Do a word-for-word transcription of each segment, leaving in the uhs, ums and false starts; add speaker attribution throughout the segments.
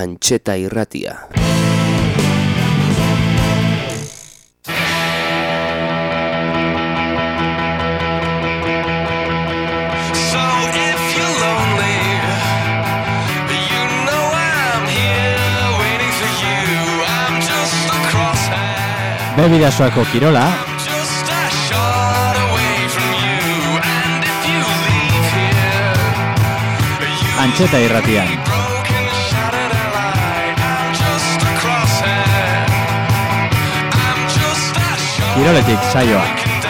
Speaker 1: Antxeta Irratia.
Speaker 2: Bebidasoako kirola Antxeta Irratian. Kiroletik saioa.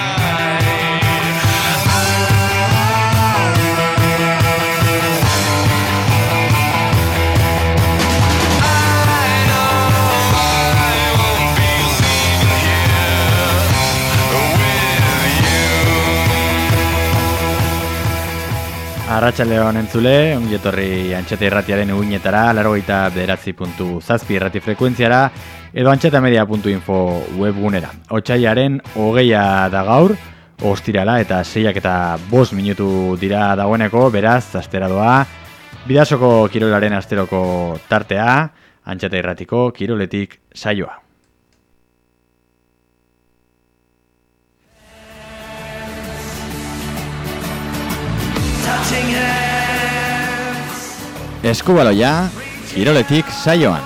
Speaker 2: Arratsaldeon entzule, ongi etorri Antxeta Irratiaren uginetara, laurogeita bederatzi puntu zazpi irrati frekuentziara, edo antxetamedia puntu info webgunera. Otsailaren hogeia da gaur, ostirala eta seiak eta bost minutu dira dagoeneko, beraz, astera doa, Bidasoko kirolaren asteroko tartea, Antxeta Irratiko kiroletik saioa. Eskubaloia, kiroletik saioan.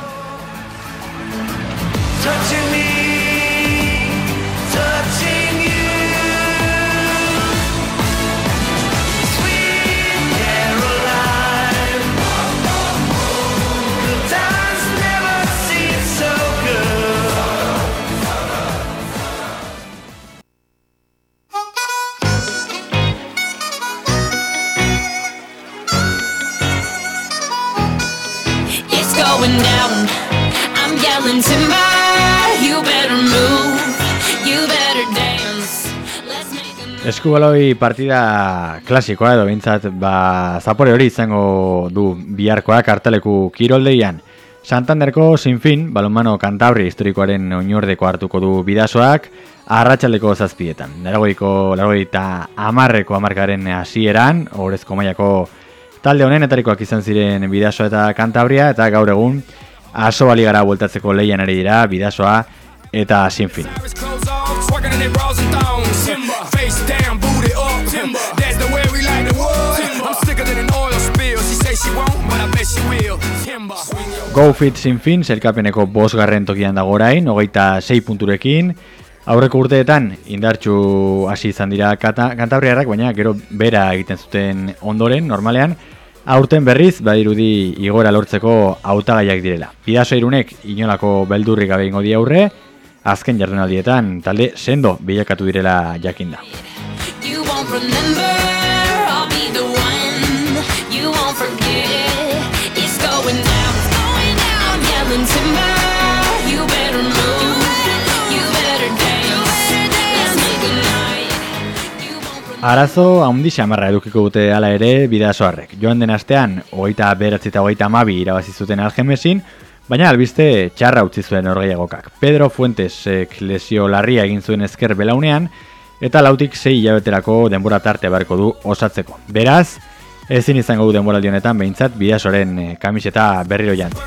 Speaker 2: Eskubaloi partida klasikoa edo bintzat ba, zapore hori izango du biharkoak kartaleku kiroldeian. Santanderko Sinfin, balonmano Kantabria historikoaren oinordeko hartuko du Bidasoak, arratsaldeko zazpietan. Larogeiko, larogeita amarreko amarkaren hasieran, orezko mailako talde honenetarikoak izan ziren Bidasoa eta Kantabria, eta gaur egun Asoba ligara bueltatzeko lehian ari dira Bidasoa eta Sinfin. Go Fit Sinfin zelkapeneko bosgarren tokian dago orain, hogeita sei punturekin. Aurreko urteetan indartsu hasi izan dira Kantabriarrak, baina gero bera egiten zuten ondoren, normalean. Aurten berriz, badirudi igora lortzeko hautagaiak direla. Bidaso irunek inolako beldurrik gabe ingo di aurre, azken jardunaldietan talde sendo bilakatu direla jakinda. Arazo haundi xamarra edukiko dute hala ere Bidasoarrek. Joan den astean, hogeita bederatzi eta hogeita hamabi irabazi zuten Algemesin, baina albiste txarra utzi zuen norgehiagokak. Pedro Fuentesek lesio larria egin zuen ezker belaunean, eta lautik sei hilabeterako denbora tarte beharko du osatzeko. Beraz, ezin izango du denboraldi honetan behintzat Bidasoren kamiseta berriro jante.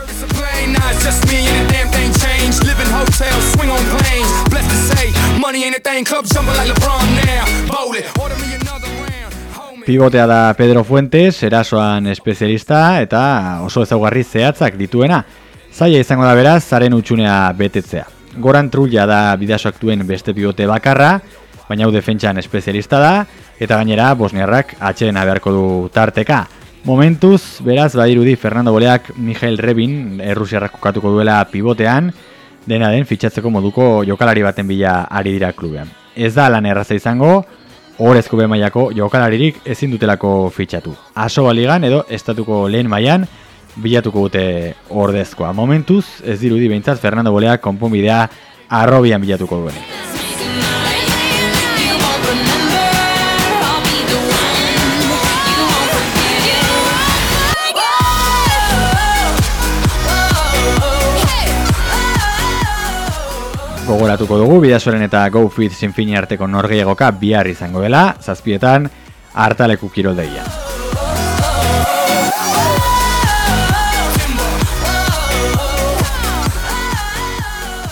Speaker 2: Pivotea da Pedro Fuentes, erasoan espezialista eta oso ezaugarri zehatzak dituena. Zaila izango da beraz, zaren utxunea betetzea. Goran Trulla da Bidasoak duen beste pivote bakarra, baina hau defentsan espezialista da, eta gainera bosniarrak atxedena beharko du tarteka. Momentuz, beraz, badirudi Fernando Boleak Mijail Rebin errusiarrak kokatuko duela pivotean, dena den fitxatzeko moduko jokalari baten bila ari dira klubean. Ez da lan erraza izango, orezko be mailako jokalaririk ezin dutelako fitxatu. Asoba ligan edo estatuko lehen mailan bilatuko dute ordezkoa. Momentuz, ez dirudi behintzat Fernando Boleak konponbidea arrobian bilatuko duen. Gogoratuko dugu, Bidasoren eta Go Fit Sinfini arteko norgehiagoka bihar izango dela, zazpietan hartaleku kiroldegia.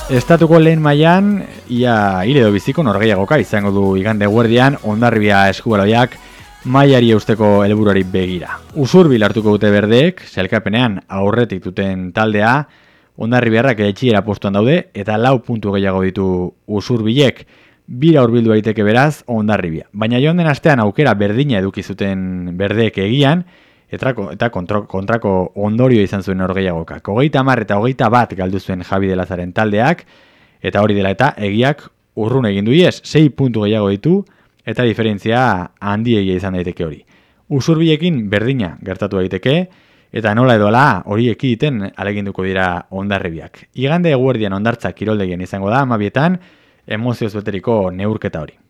Speaker 2: Estatuko lehen mailan ia hil edo biziko norgehiagoka izango du igande eguerdian Hondarribia eskubaloiak mailari eusteko helburuari begira. Usurbil hartuko dute berdeek, sailkapenean aurretik duten taldea, Hondarribiarrak etxiera postuan daude eta lau puntu gehiago ditu Usurbilek. Bira hurbildu daiteke beraz Hondarribia. Baina joan den astean aukera berdina eduki zuten berdeek egian, Etrako, eta kontro, kontrako ondorio izan zuen norgehiagokak. Hogeita hamar eta hogeita bat galdu zuen Javi de Lazaren taldeak, eta hori dela eta egiak urrun egin du iez, sei puntu gehiago ditu, eta diferentzia handiegia izan daiteke hori. Usurbilekin berdina gertatu daiteke, eta nola edola hori ekiditen aleginduko dira Hondarribiak. Igande eguerdian Hondartza kiroldegian izango da, amabietan, emozioz beteriko neurketa hori.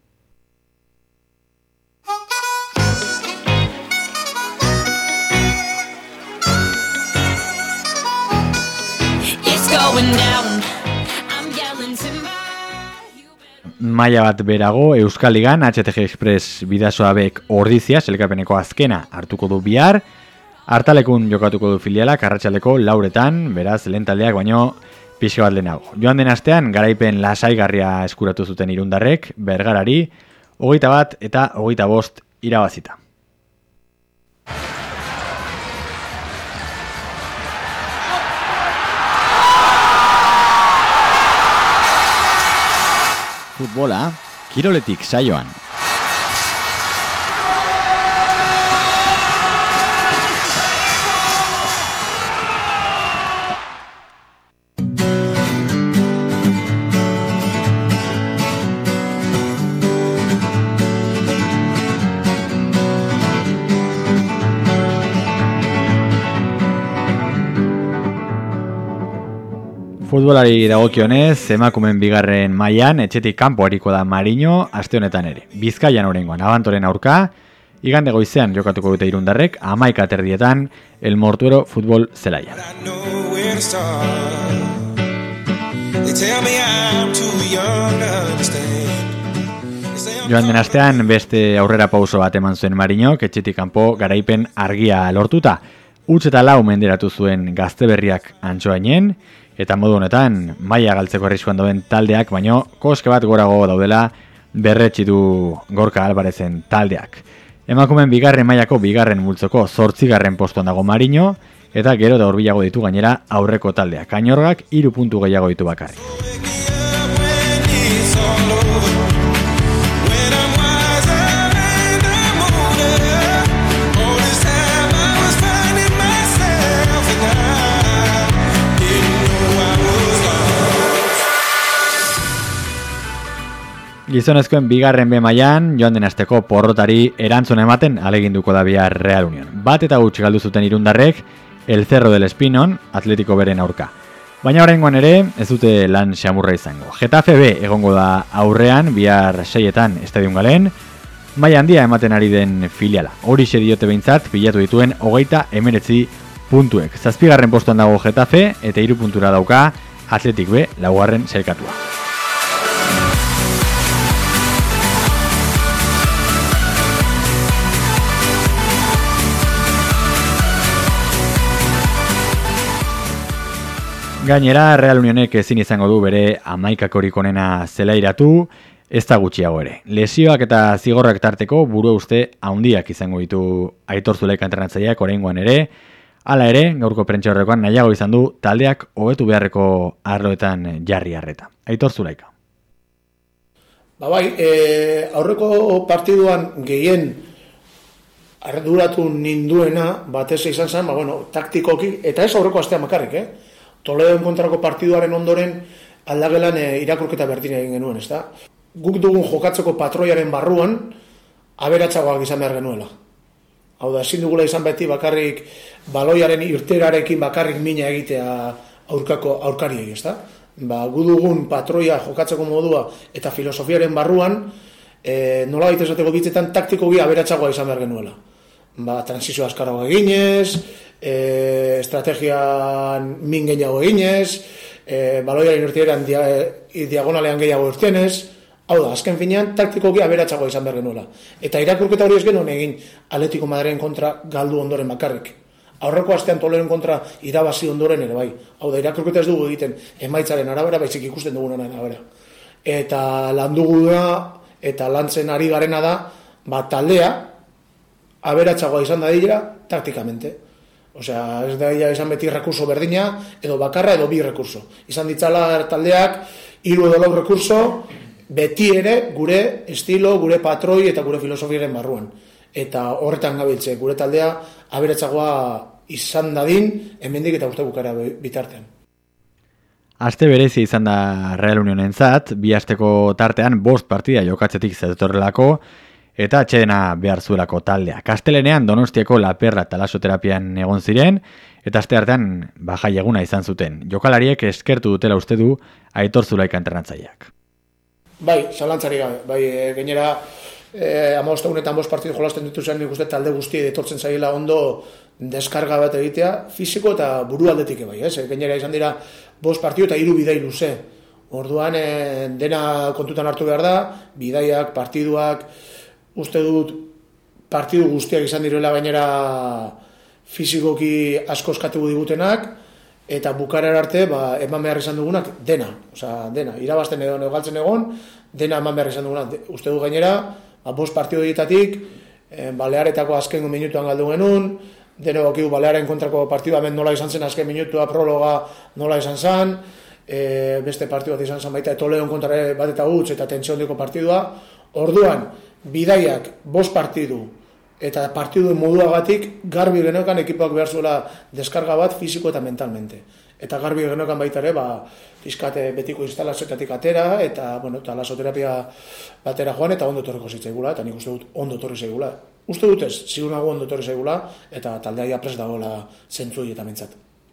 Speaker 2: Maila bat berago, Euskal Ligan, H T G Express Bidasoabek Ordizia, selkapeneko azkena hartuko du bihar, hartalekun jokatuko du filialak, arratsaldeko lauretan, beraz, lehen taldeak baino pixka bat lehenago. Joan den astean, garaipen lasaigarria eskuratu zuten Irundarrek, Bergarari, hogeita bat eta hogeita bost irabazita. Futbola, kiroletik saioan. Futbolari dagokionez, emakumeen bigarren mailan etxetik kanpo ariko da Mariño aste honetan ere. Bizkaian oraingoan Abantoren aurka, igande goizean jokatuko dute Irundarrek, hamaika terdietan El Mortuero futbol zelaian. Joan den astean beste aurrera pauso bat eman zuen Mariñok, etxetik kanpo garaipen argia lortuta. Utz eta lau menderatu zuen Gazteberriak Antsoainen, eta modu honetan, maila galtzeko arriskuan dauden taldeak, baino koske bat gorago daudela berretsi du Gorka Albarezen taldeak. Emakumeen bigarren mailako bigarren multzoko zortzigarren postuan dago Mariño, eta gero da hurbilago ditu gainera aurreko taldeak. Kañorgak hiru puntu gehiago ditu bakarrik. Gizonezkoen bigarren be mailan joan den asteko porrotari erantzun ematen aleginduko da bihar Real Union. Bat eta huts galdu zuten Irundarrek El Cerro del Espinon Atletico beren aurka. Baina oraingoan ere ez dute lan xamurra izango. Getafe B egongo da aurrean bihar seietan Estadion Galen, maila handia ematen ari den filiala. Horixe diote behintzat pilatu dituen hogeita hemeretzi puntuek. Zazpigarren postuan dago Getafe eta hiru puntura dauka Athletic B laugarren sailkatua. Gainera, Real Unionek ezin izango du bere hamaikakorik onena zelairatu, ez da gutxiago ere. Lesioak eta zigorrak tarteko buru uste handiak izango ditu Aitor Zulaika entrenatzaileak oraingoan ere, hala ere, gaurko prentsaurrekoan nahiago izan du taldeak hobetu beharreko arloetan jarri arreta. Aitor Zulaika.
Speaker 1: Ba bai, e, aurreko partiduan gehien arduratu ninduena batez izan zen, ba bueno, taktikoki, eta ez aurreko astean bakarrik, eh? Toledoen kontrako partiduaren ondoren aldagelan e, irakurketa berdina egin genuen, ezta? Guk dugun jokatzeko patroiaren barruan aberatsagoak izan behar genuela. Hau da, ezin dugula izan beti bakarrik baloiaren irterarekin bakarrik mina egitea aurkako aurkariei, ezta? Ba, gu dugun patroia jokatzeko modua eta filosofiaren barruan e, nola baita esateko bitzetan taktikoki aberatsagoa izan behar genuela. Ba, transizio azkarrago eginez, E, estrategian min gehiago eginez, e, baloiaren irtieran dia, e, diagonalean gehiago irtenez, hau da, azken finean taktikoki aberatsagoa izan behar genuela. Eta irakurketa hori ez genuen egin Atletico Madrilen kontra galdu ondoren bakarrik. Aurreko astean Toledoren kontra irabazi ondoren ere bai. Hau da, irakurketa ez dugu egiten emaitzaren arabera, baizik ikusten dugunan arabera. Eta landugu da, eta lantzen ari garena da, ba, taldea, aberatsagoa izan da dira, taktikamente. Osea, ez da izan beti rekurso berdina, edo bakarra, edo bi rekurso. Izan ditzala taldeak, hiru edo lau rekurso, beti ere gure estilo, gure patroi eta gure filosofiaren barruan. Eta horretan gabiltze, gure taldea aberatsagoa izan dadin, hemendik eta urte bukara bitartean.
Speaker 2: Aste berezi izan da Real Unionentzat, bi asteko tartean bost partida jokatzetik zetorrelako, eta atsedena behar zuelako taldea. Kastelenean Donostiako La Perla talasoterapian egon ziren, eta aste hartean bajai eguna izan zuten. Jokalariek eskertu dutela uste du Aitor Zulaika entrenatzaileak.
Speaker 1: Bai, zalantzari gabe, bai, e, gainera eh, amabosta unetan bost partidu jolasten dituzen nik uste talde guzti etortzen zaiela ondo deskarga bat egitea, fisiko eta buru aldetik bai, ez? Gainera izan dira bost partidu eta hiru bidai luze. Orduan e, dena kontutan hartu behar da, bidaiak, partiduak, uste dut partidu guztiak izan direla gainera fizikoki asko eskatu digutenak, eta bukarar arte ba, eman behar izan dugunak dena, osea, dena, irabazten edo negaltzen egon, dena eman behar izan dugunak. Uste du gainera, ba, bost partidu dietatik, e, Balearetako azken minutuan galdu genuen, deno bakigu Balearen kontrako partidua hemen nola izan zen azken minutua, prologa nola izan zen, e, beste partidu bat izan zen baita, Toledon kontra bat eta utz eta tentsio handiko partidua. Orduan, bidaiak bost partidu eta partiduen moduagatik garbi geneukan ekipoak behar zuela deskarga bat fisiko eta mentalmente. Eta garbi geneukan baita ere, ba, pizkate betiko instalazioetatik atera, eta, bueno, talasoterapia batera joan, eta ondo torriko zitzaigula, eta nik uste dut ondo torri zaigula. Uste dut ez, zigur nago ondo torri zaigula, eta taldeaia prest dagoela zentzui eta mentzat.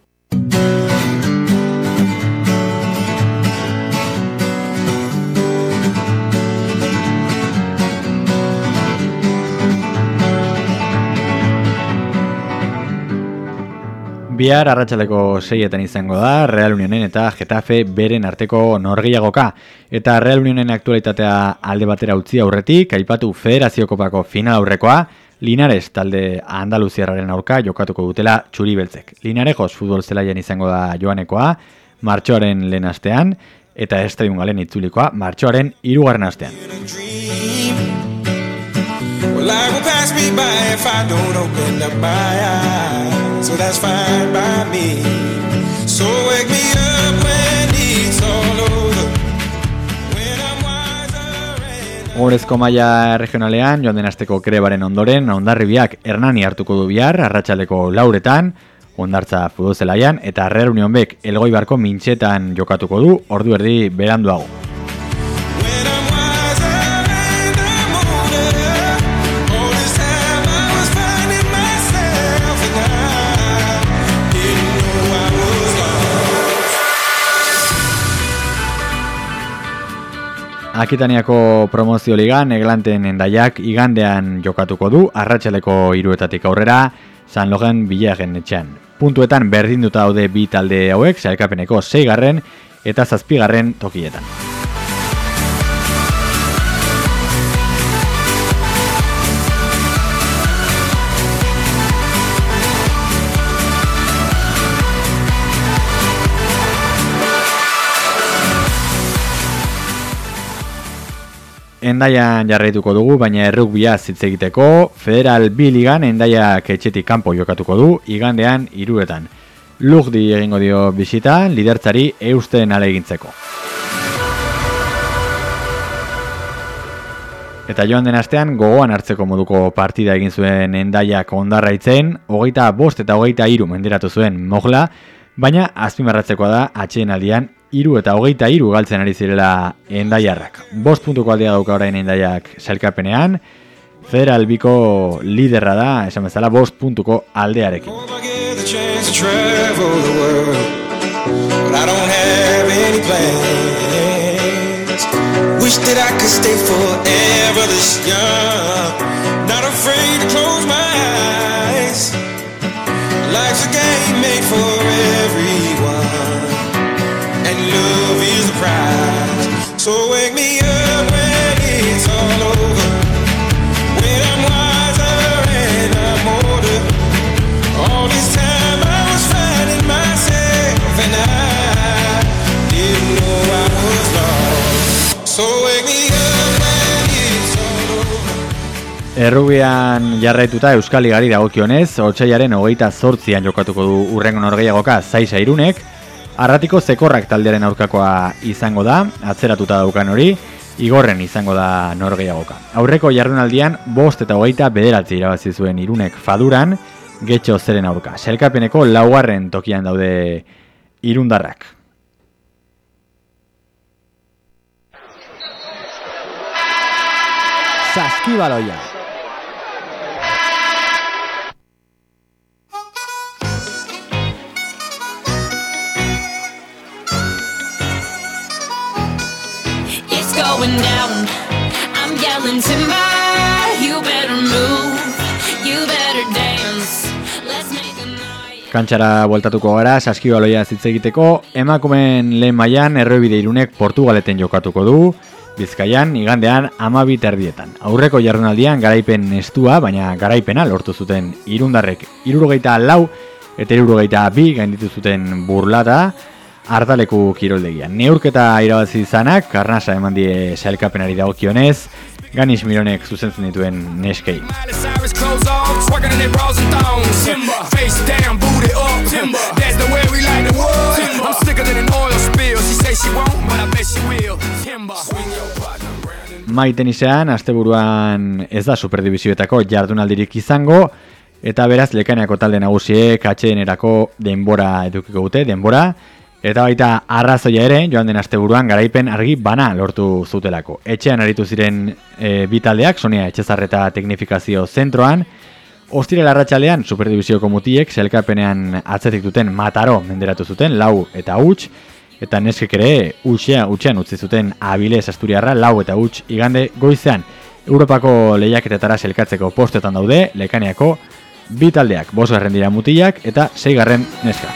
Speaker 2: Bihar arratsaleko seietan izango da Real Unionen eta Getafe beren arteko norgehiagoka. Eta Real Unionen aktualitatea alde batera utzi aurretik, aipatu Federazio Kopako final aurrekoa, Linares talde Andaluziarraren aurka jokatuko dutela txuri-beltzek. Linarejos futbol zelaian izango da joanekoa, martxoaren lehen astean, eta Estadion Galen itzulikoa martxoaren hirugarren astean. Life will pass me by if I don't open up my eyes, so that's fine by me. So wake me up when it's all over, when I'm wiser and... Horezko maila regionalean, joan den asteko Krebaren ondoren, Hondarribiak Hernani hartuko du bihar, arratsaldeko lauretan, Hondartza futbol zelaian, eta Real Union Bek Elgoibarko mintxetan jokatuko du, ordu erdi beranduago. Akitaniako promozio ligan Eglanten Endaiak igandean jokatuko du, arratsaleko hiruetatik aurrera, San Logan Bilagen etxean. Puntuetan berdinduta daude bi talde hauek, sailkapeneko seigarren eta zazpigarren tokietan. Endaian jarraituko dugu, baina errugbia hitz egiteko, Federal B Ligan Endaiak etxetik kanpo jokatuko du, igandean hiruetan. Lugdi egingo dio bisita, lidertzari eusten alegintzeko. Eta joan den astean gogoan hartzeko moduko partida egin zuen Endaiak Hondarraitzen, hogeita bost eta hogeita hiru menderatu zuen Mogla, baina azpimarratzekoa da atsedenaldian hiru eta hogeita hiru galtzen ari zirela Endaiarrak. Bost puntuko aldea dauka orain Endaiak sailkapenean, Federal Biko liderra da, esan bezala, bost puntuko aldearekin. Wish that I could stay forever this young, not afraid to close my eyes. Life's a game made for everyone, and love is the prize. So wake me up when it's all over, when I'm wiser and I'm older. All this time Errubian jarraituta Euskal Ligari dagokionez, otsailaren hogeita zortzian jokatuko du urrengo norgehiagoka Zaiza Irunek, Arratiko Zekorrak taldearen aurkakoa izango da, atzeratuta daukan hori, Igorren izango da norgehiagoka. Aurreko jardunaldian bost eta hogeita bederatzi irabazi zuen Irunek Faduran, Getxo Zeren aurka. Sailkapeneko laugarren tokian daude irundarrak. Saskibaloia.
Speaker 3: Going down, I'm yelling timber, you better move, you better dance, let's make a night.
Speaker 2: Kantxara bueltatuko gara, Saskibaloia hitz egiteko, emakumeen lehen mailan Errebide Irunek Portugaleten jokatuko du, Bizkaian igandean hamabi erdietan. Aurreko jardunaldian garaipen estua, baina garaipena lortu zuten irundarrek hirurogeita lau eta hirurogeita bi gainditu zuten Burlata, Ardaleku kiroldegian. Neurketa irabazi izanak, karnasa eman die sailkapenari dagokionez, Ganis Mironek zuzentzen dituen neskei. Maitenisean, asteburuan ez da superdibizioetako jardunaldirik izango, eta beraz Lekainako talde nagusiek atsedenerako denbora edukiko dute, denbora, eta baita arrazoia ere, joan den asteburuan garaipen argi bana lortu zutelako. Etxean aritu ziren e, bi taldeak, Sonia Etxezarreta Teknifikazio Zentroan, Ostiral arratsalean superdibizioko mutiek sailkapenean atzetik duten Mataro menderatu zuten, lau eta huts, eta neskek ere utxea, utxean utzi zuten Abilez Asturiarra, lau eta huts igande goizean. Europako lehiaketetara sailkatzeko postetan daude, Lekaniako bi taldeak, bosgarren dira mutilak eta seigarren neska.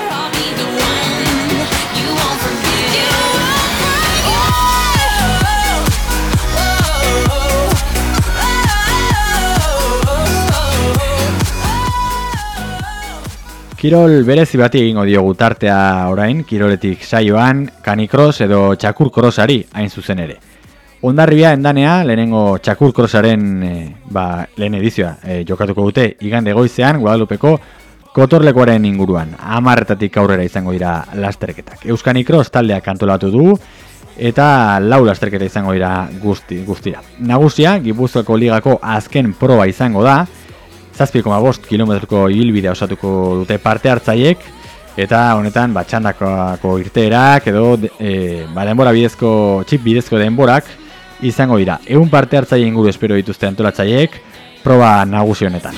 Speaker 2: Kirol berezi bati egingo diogu tartea orain, kiroletik saioan, kanikros edo txakurkrosari hain zuzen ere. Hondarribia endanea, lehenengo txakurkrosaren e, ba, lehen edizioa e, jokatuko dute igande goizean, Guadalupeko Kotorlekuaren inguruan. Hamarretatik aurrera izango dira lasterketak. Euskanikros taldeak antolatu du, eta lau lasterketa izango dira guzti, guztira. Nagusia, Gipuzkoako ligako azken proba izango da, zazpi koma bost kilometroko ibilbidea osatuko dute parte hartzaiek, eta honetan ba, txandako irteerak edo e, ba, denbora bidezko, txip bidezko denborak izango dira. Ehun parte hartzaile inguru espero dituzte antolatzaileek proba nagusi honetan.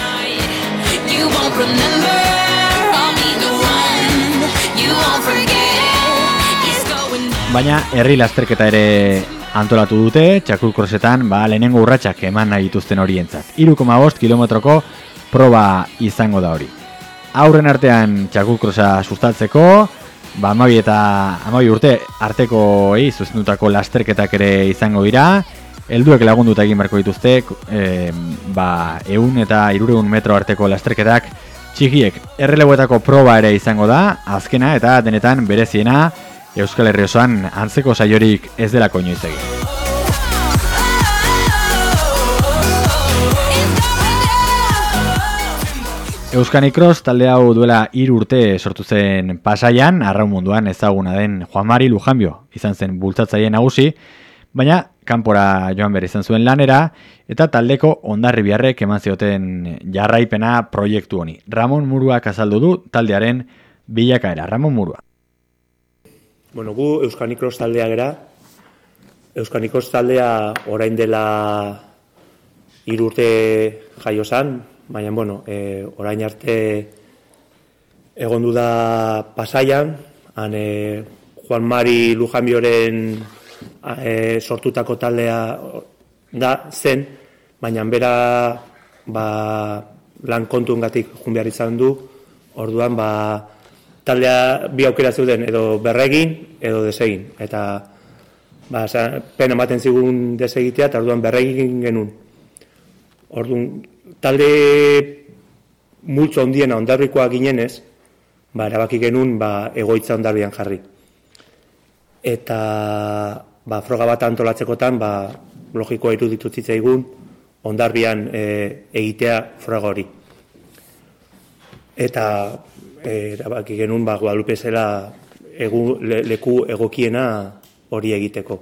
Speaker 2: Baina herri lasterketa ere antolatu dute, txakurkrosetan ba, lehenengo urratsak eman nahi dituzten horientzat. hiru koma bost kilometroko proba izango da hori. Aurren artean txakurkrosa sustatzeko, ba, hamabi eta hamabi urte arteko ei, zuzendutako lasterketak ere izango dira, helduek lagunduta egin beharko dituzte, e, ba, ehun eta hirurehun metro arteko lasterketak txikiek. Erreleboetako proba ere izango da, azkena eta denetan bereziena, Euskal Herri osoan antzeko saiorik ez delako inoiz egin. Euskanikros talde hau duela hiru urte sortu zen Pasaian, arraun munduan ezaguna den Juan Mari Lujanbio izan zen bultzatzaile nagusi, baina kanpora joan behar izan zuen lanera, eta taldeko Hondarribiarrek eman zioten jarraipena proiektu honi. Ramon Muruak azaldu du taldearen bilakaera. Ramon Murua.
Speaker 4: Bueno, gu Euskanikros taldea gera. Euskanikros taldea orain dela hiru urte jaio zan, baina, bueno, e, orain arte egondu da Pasaian, han e, Juan Mari Lujanbioren e, sortutako taldea da zen, baina bera ba, lan kontuengatik joan behar izan du, orduan ba, taldea bi aukera zeuden, edo berregin, edo desegin. Eta ba, pena ematen zigun desegitea, eta orduan berregin genuen. Orduan, talde multzo handiena Hondarrikoa ginenez, ba, erabaki genuen ba, egoitza Hondarribian jarri. Eta ba, froga bat antolatzekotan, ba, logikoa iruditu zitzaigun, Hondarbian e, egitea froga hori. Eta e, erabaki genuen ba, Guadalupe zela egu, le, leku egokiena hori egiteko.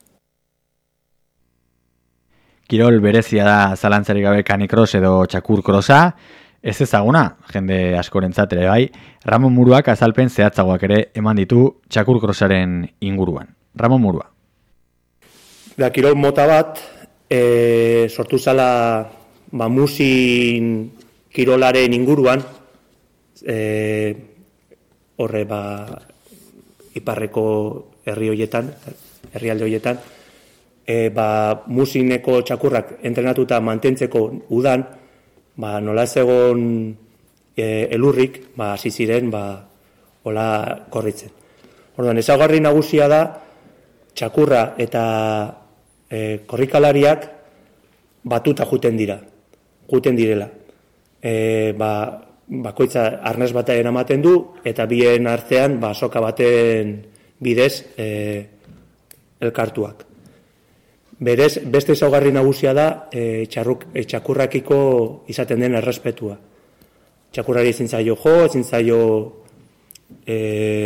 Speaker 2: Kirol berezia da zalantzarik gabe kanikros edo txakur krosa, ez ezaguna, jende askorentzat ere bai, Ramon Muruak azalpen zehatzagoak ere eman ditu txakur krosaren inguruan. Ramon Murua.
Speaker 4: Da, kirol mota bat, e, sortu zala ba, musin kirolaren inguruan, e, horre ba, iparreko herri hoietan, herrialde hoietan, e, ba, musineko txakurrak entrenatuta mantentzeko udan, ba, nola ez egon e, elurrik, ba, hasi ziren, ba, hola korritzen. Orduan, ezaugarri nagusia da, txakurra eta e, korrikalariak batuta juten dira, juten direla. E, ba, bakoitza arnaz bat eramaten du, eta bien artean, ba, soka baten bidez e, elkartuak. Berez, beste ezaugarri nagusia da e, txarruk, e, txakurrakiko izaten den errespetua. Txakurrari ezin zaio jo, ezin zaio e,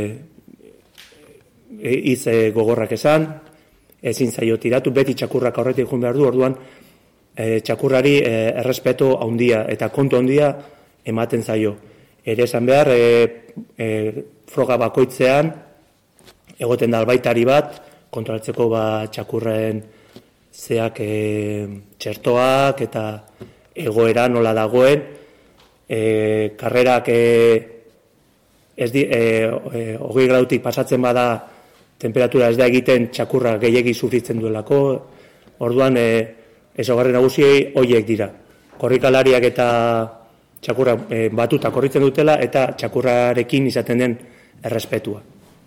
Speaker 4: e, iz e, gogorrak esan, ezin zaio tiratu, beti txakurrak aurretik joan behar du, orduan e, txakurrari e, errespetu handia eta kontu handia ematen zaio. Ere esan behar, e, e, froga bakoitzean, egoten da albaitari bat, kontrolatzeko ba, txakurren zeak e, txertoak eta egoera nola dagoen, e, karrerak e, ez di, e, e, hogei gradutik pasatzen bada temperatura ez da egiten txakurra gehiegi sufritzen duelako, orduan e, ezaugarri nagusiei horiek dira. Korrikalariak eta txakurra e, batuta korritzen dutela eta txakurrarekin izaten den errespetua.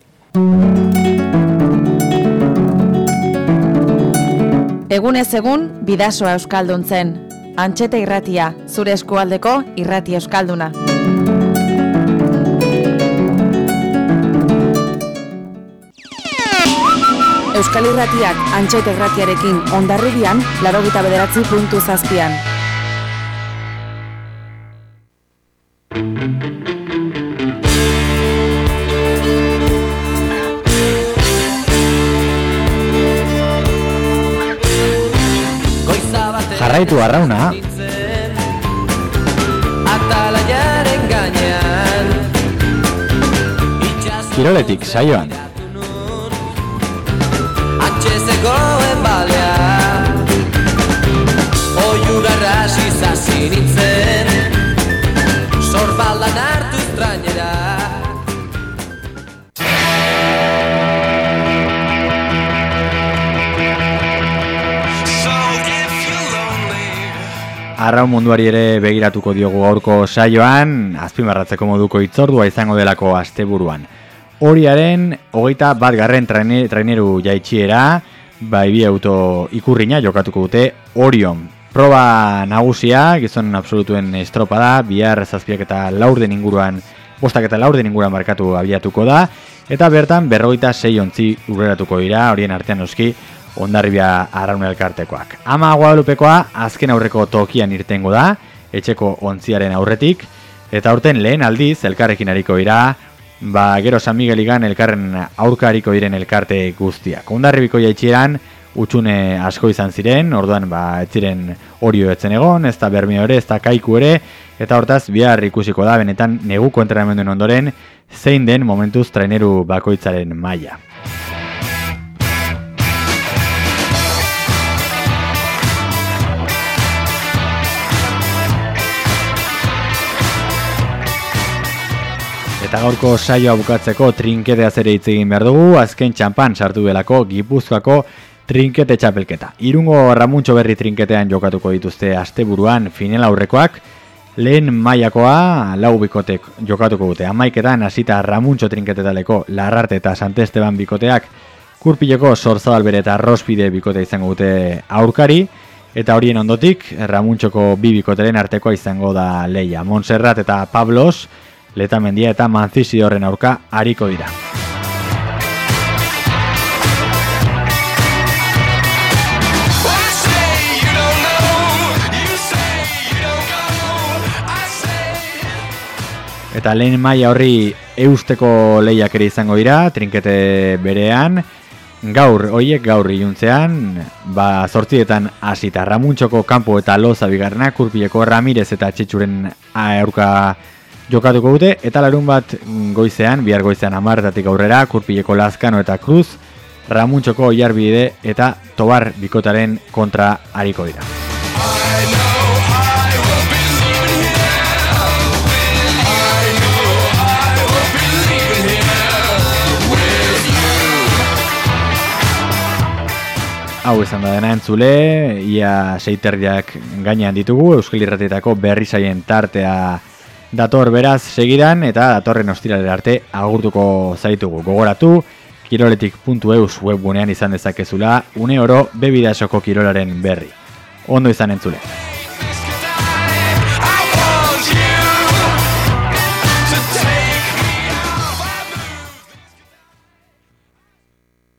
Speaker 5: Egunez egun, bidasoa euskalduntzen. Antxeta irratia, zure eskualdeko irrati euskalduna. Euskal Irratiak Antxeta irratiarekin Hondarribian, laurogeita bederatzi puntu zazpian.
Speaker 2: Jarraitu arrauna.
Speaker 6: Atalaiaren gainean
Speaker 2: Kiroletik saioan.
Speaker 6: Atxezegoen balea Oiugarra hasi nintzen Sorbaldan hartu estrainera
Speaker 2: Arraun munduari ere begiratuko diogu gaurko saioan, azpimarratzeko moduko hitzordua izango delako asteburuan. Horiaren, hogeita bat garren traine, traineru jaitxiera, bai bi auto ikurrina jokatuko dute Orion. Proba nagusia, gizon absolutuen estropada, bihar zazpiak eta laurden inguruan, bostak eta laurden inguruan markatu abiatuko da, eta bertan berrogeita sei ontzi urreratuko dira, horien artean noski, Hondarribia Arraun elkartekoak. Ama Guadalupekoa azken aurreko tokian irtengo da, etxeko ontziaren aurretik, eta aurten lehen aldiz elkarrekin hariko dira, ba gero San Migueligan elkarren aurka hariko diren elkarte guztiak. Hondarribiko jaitxieran utxune asko izan ziren, orduan ba ez ziren Orio etzen egon, ez da Bermeo ere, ez da Kaiku ere, eta hortaz bihar ikusiko da benetan neguko entrenamenduen ondoren zein den momentuz traineru bakoitzaren maila. Eta gaurko saioa bukatzeko trinketeaz ere hitz egin behar dugu, azken txampan sartu delako Gipuzkoako trinkete txapelketa. Irungo Ramuntxo Berri trinketean jokatuko dituzte asteburuan final aurrekoak, lehen mailakoa lau bikotek jokatuko dute. Hamaiketan hasita Ramuntxo trinketetaleko Larrarte eta Sant Esteban bikoteak, Kurpileko Sorzabalbere eta Rospide bikote izango dute aurkari, eta horien ondotik Ramuntxoko bi bikoteren artekoa izango da leia. Montserrat eta Pablos, Letamendia eta Manzizidorren aurka hariko dira. eta lehen maila horri eusteko lehiak ere izango dira, trinkete berean, gaur, hoiek gaur iluntzean, ba, zortzietan hasita Ramuntxoko kanpo eta Loza bigarrenak, Kurpileko Ramirez eta Txitxuren aurka jokatuko dute, eta larun bat goizean, bihar goizean hamarretatik aurrera, Kurpileko Lazkano eta Cruz, Ramuntxoko Oiarbide eta Tobar bikotaren kontra ariko dira. Hau izan da dena entzule, ia seiterdiak gainean ditugu, Euskal Irratietako berri saien tartea dator beraz segidan, eta datorren ostiralera arte agurtuko zaitugu. Gogoratu, kiroletik puntu eus webgunean izan dezakezula, une oro bebidasoko kirolaren berri. Ondo izan entzule.